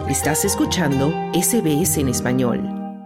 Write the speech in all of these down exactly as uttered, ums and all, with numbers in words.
Estás escuchando S B S en español.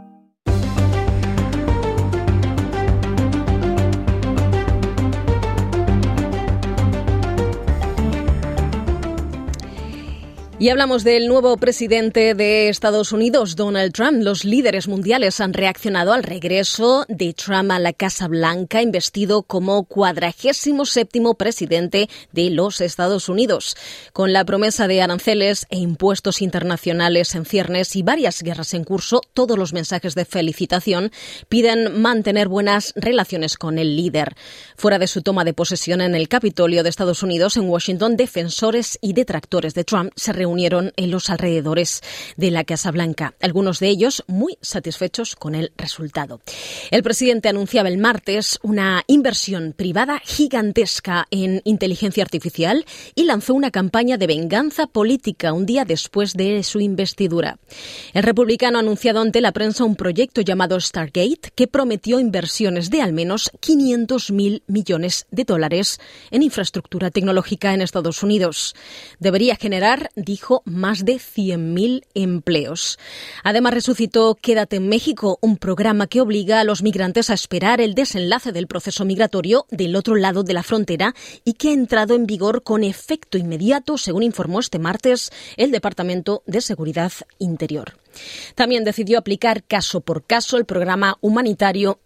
Y hablamos del nuevo presidente de Estados Unidos, Donald Trump. Los líderes mundiales han reaccionado al regreso de Trump a la Casa Blanca, investido como cuadragésimo séptimo presidente de los Estados Unidos. Con la promesa de aranceles e impuestos internacionales en ciernes y varias guerras en curso, todos los mensajes de felicitación piden mantener buenas relaciones con el líder. Fuera de su toma de posesión en el Capitolio de Estados Unidos, en Washington, defensores y detractores de Trump se reunieron en los alrededores de la Casa Blanca, algunos de ellos muy satisfechos con el resultado. El presidente anunciaba el martes una inversión privada gigantesca en inteligencia artificial y lanzó una campaña de venganza política un día después de su investidura. El republicano ha anunciado ante la prensa un proyecto llamado Stargate que prometió inversiones de al menos quinientos mil millones de dólares en infraestructura tecnológica en Estados Unidos. Debería generar, dijo, más de cien mil empleos. Además, resucitó Quédate en México, un programa que obliga a los migrantes a esperar el desenlace del proceso migratorio del otro lado de la frontera y que ha entrado en vigor con efecto inmediato, según informó este martes el Departamento de Seguridad Interior. También decidió aplicar caso por caso el programa humanitario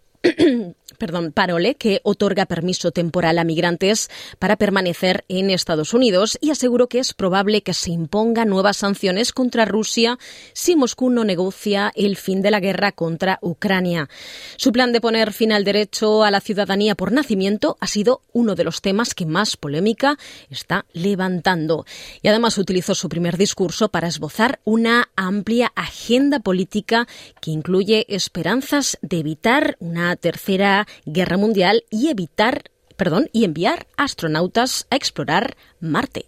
Perdón, Parole, que otorga permiso temporal a migrantes para permanecer en Estados Unidos, y aseguró que es probable que se impongan nuevas sanciones contra Rusia si Moscú no negocia el fin de la guerra contra Ucrania. Su plan de poner fin al derecho a la ciudadanía por nacimiento ha sido uno de los temas que más polémica está levantando. Y además utilizó su primer discurso para esbozar una amplia agenda política que incluye esperanzas de evitar una tercera guerra mundial y evitar, perdón, y enviar astronautas a explorar Marte.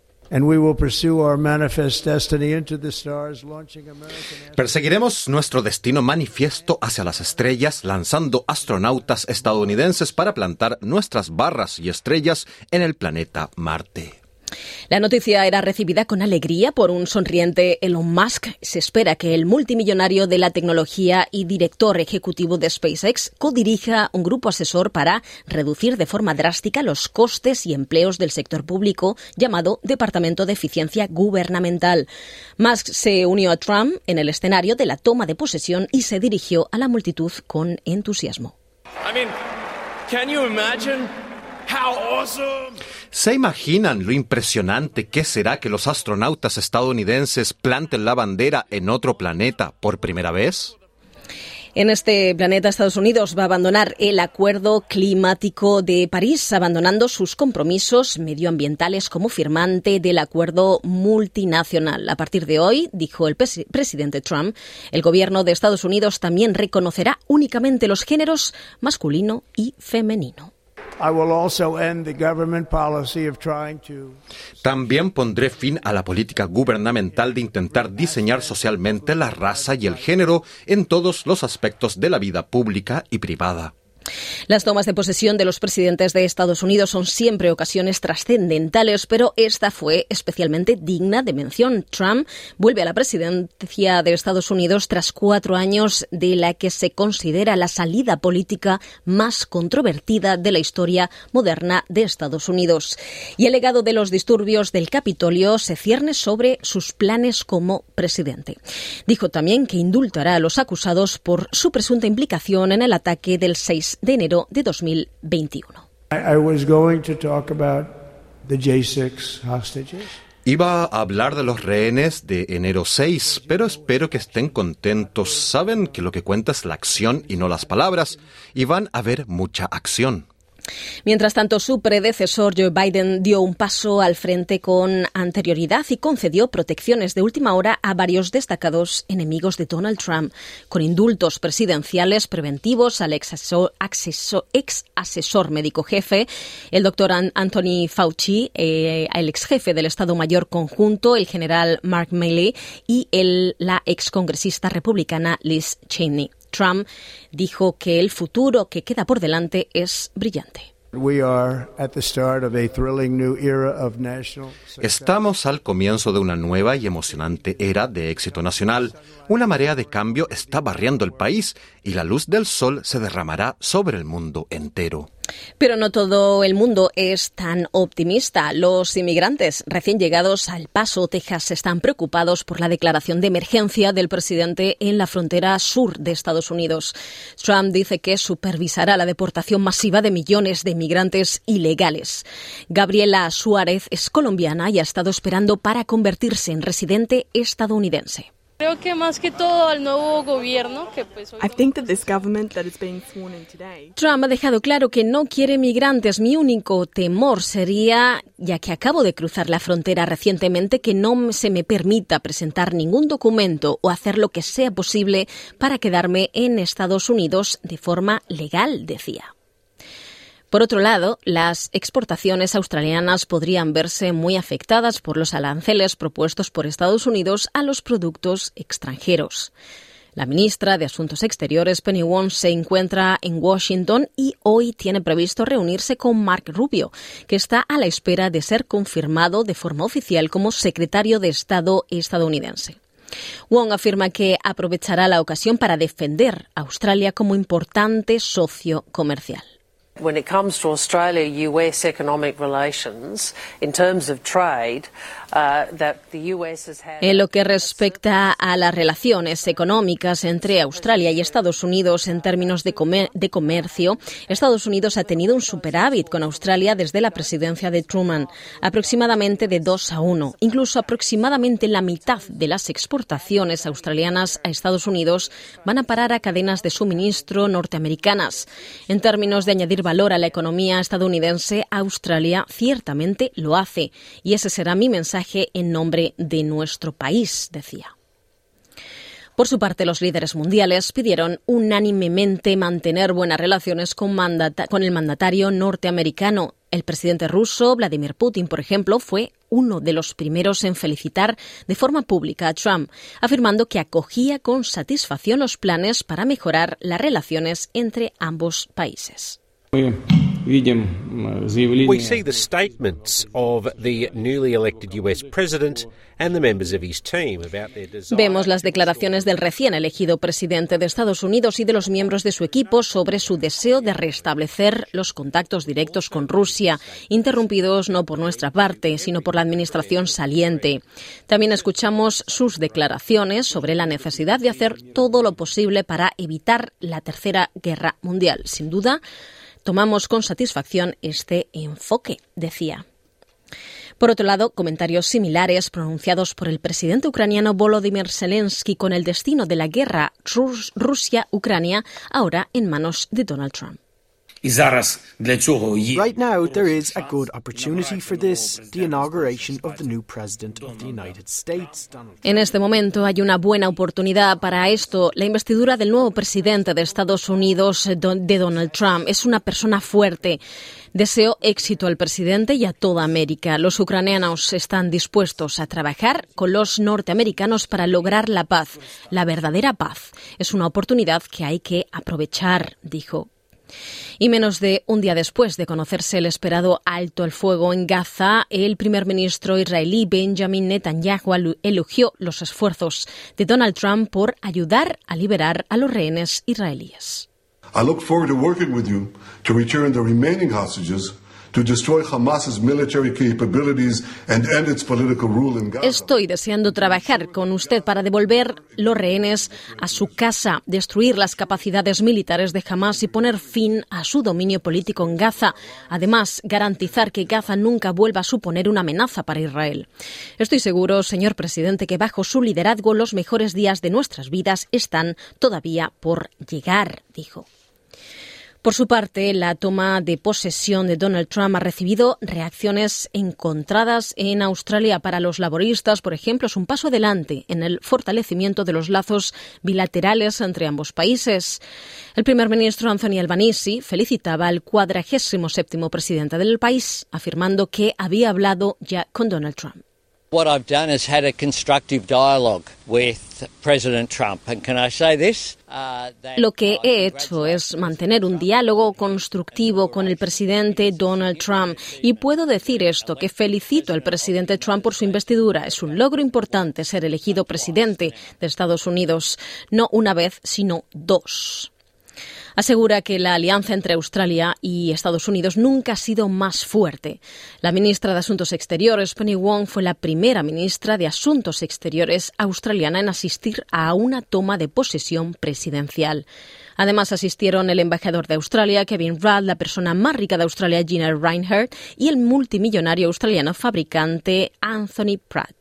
Perseguiremos nuestro destino manifiesto hacia las estrellas, lanzando astronautas estadounidenses para plantar nuestras barras y estrellas en el planeta Marte. La noticia era recibida con alegría por un sonriente Elon Musk. Se espera que el multimillonario de la tecnología y director ejecutivo de SpaceX codirija un grupo asesor para reducir de forma drástica los costes y empleos del sector público, llamado Departamento de Eficiencia Gubernamental. Musk se unió a Trump en el escenario de la toma de posesión y se dirigió a la multitud con entusiasmo. I mean, can you imagine how awesome? ¿Se imaginan lo impresionante que será que los astronautas estadounidenses planten la bandera en otro planeta por primera vez? En este planeta, Estados Unidos va a abandonar el Acuerdo Climático de París, abandonando sus compromisos medioambientales como firmante del acuerdo multinacional. A partir de hoy, dijo el pres- presidente Trump, el gobierno de Estados Unidos también reconocerá únicamente los géneros masculino y femenino. También pondré fin a la política gubernamental de intentar diseñar socialmente la raza y el género en todos los aspectos de la vida pública y privada. Las tomas de posesión de los presidentes de Estados Unidos son siempre ocasiones trascendentales, pero esta fue especialmente digna de mención. Trump vuelve a la presidencia de Estados Unidos tras cuatro años de la que se considera la salida política más controvertida de la historia moderna de Estados Unidos. Y el legado de los disturbios del Capitolio se cierne sobre sus planes como presidente. Dijo también que indultará a los acusados por su presunta implicación en el ataque del seis de enero de dos mil veintiuno. Iba a hablar de los rehenes de enero seis, pero espero que estén contentos. Saben que lo que cuenta es la acción y no las palabras, y van a ver mucha acción. Mientras tanto, su predecesor Joe Biden dio un paso al frente con anterioridad y concedió protecciones de última hora a varios destacados enemigos de Donald Trump, con indultos presidenciales preventivos al ex asesor, asesor, ex asesor médico jefe, el doctor Anthony Fauci, eh, el ex jefe del Estado Mayor Conjunto, el general Mark Milley, y el, la ex congresista republicana Liz Cheney. Trump dijo que el futuro que queda por delante es brillante. Estamos al comienzo de una nueva y emocionante era de éxito nacional. Una marea de cambio está barriendo el país y la luz del sol se derramará sobre el mundo entero. Pero no todo el mundo es tan optimista. Los inmigrantes recién llegados a El Paso, Texas, están preocupados por la declaración de emergencia del presidente en la frontera sur de Estados Unidos. Trump dice que supervisará la deportación masiva de millones de inmigrantes ilegales. Gabriela Suárez es colombiana y ha estado esperando para convertirse en residente estadounidense. Creo que más que todo al nuevo gobierno que pues hoy I think that this government that is being sworn in today. Trump ha dejado claro que no quiere migrantes. Mi único temor sería, ya que acabo de cruzar la frontera recientemente, que no se me permita presentar ningún documento o hacer lo que sea posible para quedarme en Estados Unidos de forma legal, decía. Por otro lado, las exportaciones australianas podrían verse muy afectadas por los aranceles propuestos por Estados Unidos a los productos extranjeros. La ministra de Asuntos Exteriores, Penny Wong, se encuentra en Washington y hoy tiene previsto reunirse con Mark Rubio, que está a la espera de ser confirmado de forma oficial como secretario de Estado estadounidense. Wong afirma que aprovechará la ocasión para defender a Australia como importante socio comercial. When it comes to Australia-U S economic relations, in terms of trade, uh, that the U S has had... En lo que respecta a las relaciones económicas entre Australia y Estados Unidos en términos de, comer- de comercio, Estados Unidos ha tenido un superávit con Australia desde la presidencia de Truman, aproximadamente de dos a uno. Incluso aproximadamente la mitad de las exportaciones australianas a Estados Unidos van a parar a cadenas de suministro norteamericanas. En términos de añadir valor a la economía estadounidense, Australia ciertamente lo hace. Y ese será mi mensaje en nombre de nuestro país, decía. Por su parte, los líderes mundiales pidieron unánimemente mantener buenas relaciones con, mandata- con el mandatario norteamericano. El presidente ruso, Vladimir Putin, por ejemplo, fue uno de los primeros en felicitar de forma pública a Trump, afirmando que acogía con satisfacción los planes para mejorar las relaciones entre ambos países. We see the statements of the newly elected U S president and the members of his team about their desire. Vemos las declaraciones del recién elegido presidente de Estados Unidos y de los miembros de su equipo sobre su deseo de restablecer los contactos directos con Rusia, interrumpidos no por nuestra parte, sino por la administración saliente. También escuchamos sus declaraciones sobre la necesidad de hacer todo lo posible para evitar la Tercera Guerra Mundial. Sin duda, tomamos con satisfacción este enfoque, decía. Por otro lado, comentarios similares pronunciados por el presidente ucraniano Volodymyr Zelensky con el destino de la guerra Rus- Rusia-Ucrania ahora en manos de Donald Trump. Right now, there is a good opportunity for this, the inauguration of the new President of the United States. En este momento hay una buena oportunidad para esto. La investidura del nuevo presidente de Estados Unidos, de Donald Trump, es una persona fuerte. Deseo éxito al presidente y a toda América. Los ucranianos están dispuestos a trabajar con los norteamericanos para lograr la paz, la verdadera paz. Es una oportunidad que hay que aprovechar, dijo. Y menos de un día después de conocerse el esperado alto el fuego en Gaza, el primer ministro israelí Benjamin Netanyahu elogió los esfuerzos de Donald Trump por ayudar a liberar a los rehenes israelíes. I look forward to working with you to return the remaining hostages, to destroy Hamas's military capabilities and end its political rule in Gaza. Estoy deseando trabajar con usted para devolver los rehenes a su casa, destruir las capacidades militares de Hamas y poner fin a su dominio político en Gaza. Además, garantizar que Gaza nunca vuelva a suponer una amenaza para Israel. Estoy seguro, señor presidente, que bajo su liderazgo los mejores días de nuestras vidas están todavía por llegar, dijo. Por su parte, la toma de posesión de Donald Trump ha recibido reacciones encontradas en Australia. Para los laboristas, por ejemplo, es un paso adelante en el fortalecimiento de los lazos bilaterales entre ambos países. El primer ministro Anthony Albanese felicitaba al cuadragésimo séptimo presidente del país, afirmando que había hablado ya con Donald Trump. What I've done is had a constructive dialogue with President Trump. And can I say this? Lo que he hecho es mantener un diálogo constructivo con el presidente Donald Trump. Y puedo decir esto, que felicito al presidente Trump por su investidura. Es un logro importante ser elegido presidente de Estados Unidos, no una vez, sino dos. Asegura que la alianza entre Australia y Estados Unidos nunca ha sido más fuerte. La ministra de Asuntos Exteriores, Penny Wong, fue la primera ministra de Asuntos Exteriores australiana en asistir a una toma de posesión presidencial. Además, asistieron el embajador de Australia, Kevin Rudd, la persona más rica de Australia, Gina Rinehart, y el multimillonario australiano fabricante Anthony Pratt.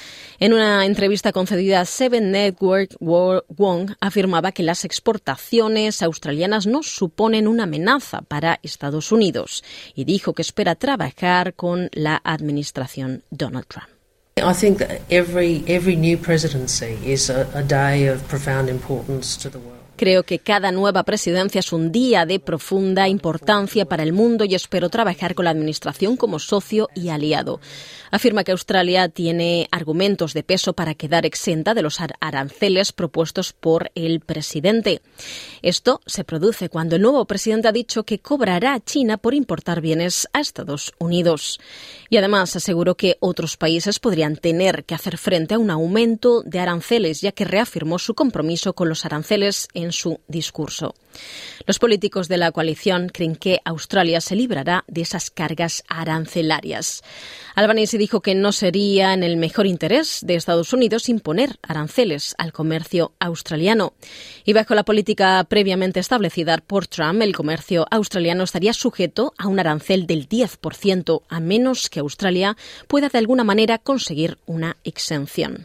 En una entrevista concedida a Seven Network, Wong afirmaba que las exportaciones australianas no suponen una amenaza para Estados Unidos y dijo que espera trabajar con la administración Donald Trump. I think that every every new presidency is a, a day of profound importance to the world. Creo que cada nueva presidencia es un día de profunda importancia para el mundo y espero trabajar con la administración como socio y aliado. Afirma que Australia tiene argumentos de peso para quedar exenta de los aranceles propuestos por el presidente. Esto se produce cuando el nuevo presidente ha dicho que cobrará a China por importar bienes a Estados Unidos. Y además aseguró que otros países podrían tener que hacer frente a un aumento de aranceles, ya que reafirmó su compromiso con los aranceles en su discurso. Los políticos de la coalición creen que Australia se librará de esas cargas arancelarias. Albanese dijo que no sería en el mejor interés de Estados Unidos imponer aranceles al comercio australiano. Y bajo la política previamente establecida por Trump, el comercio australiano estaría sujeto a un arancel del diez por ciento, a menos que Australia pueda de alguna manera conseguir una exención.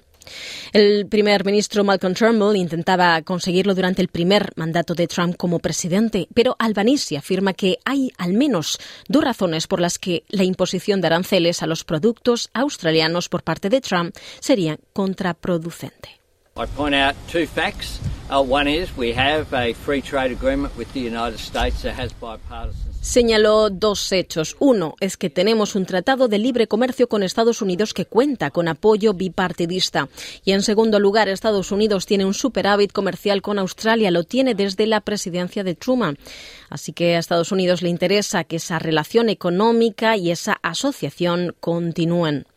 El primer ministro Malcolm Turnbull intentaba conseguirlo durante el primer mandato de Trump como presidente, pero Albanese afirma que hay al menos dos razones por las que la imposición de aranceles a los productos australianos por parte de Trump sería contraproducente. I point out two facts. Uh, one is we have a free trade agreement with the United States that has bipartisan. Señaló dos hechos. Uno es que tenemos un tratado de libre comercio con Estados Unidos que cuenta con apoyo bipartidista. Y en segundo lugar, Estados Unidos tiene un superávit comercial con Australia. Lo tiene desde la presidencia de Truman. Así que a Estados Unidos le interesa que esa relación económica y esa asociación continúen.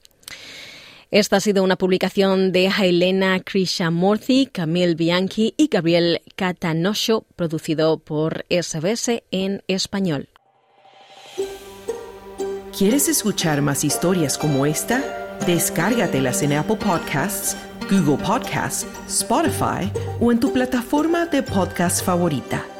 Esta ha sido una publicación de Helena Krishnamurthy, Camille Bianchi y Gabriel Catanosho, producido por S B S en español. ¿Quieres escuchar más historias como esta? Descárgatelas en Apple Podcasts, Google Podcasts, Spotify o en tu plataforma de podcast favorita.